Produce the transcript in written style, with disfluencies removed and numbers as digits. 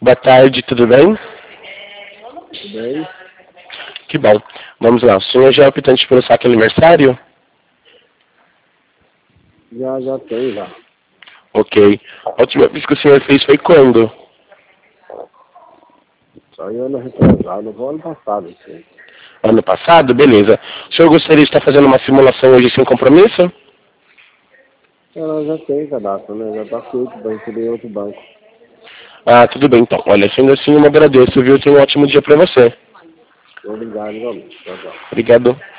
Boa tarde, tudo bem? Tudo bem? Que bom. Vamos lá. O senhor já é optante pelo saque aniversário? Já tem, já. Ok. A última vez que o senhor fez foi quando? Só em ano retrasado, no ano passado, assim. Ano passado? Beleza. O senhor gostaria de estar fazendo uma simulação hoje sem compromisso? Ela já tem cadastro, né? Já tá feito, vai receber em outro banco. Ah, tudo bem então. Olha, sendo assim, eu agradeço, viu? Tenha um ótimo dia para você. Obrigado, igualmente. Tchau, tchau. Obrigado.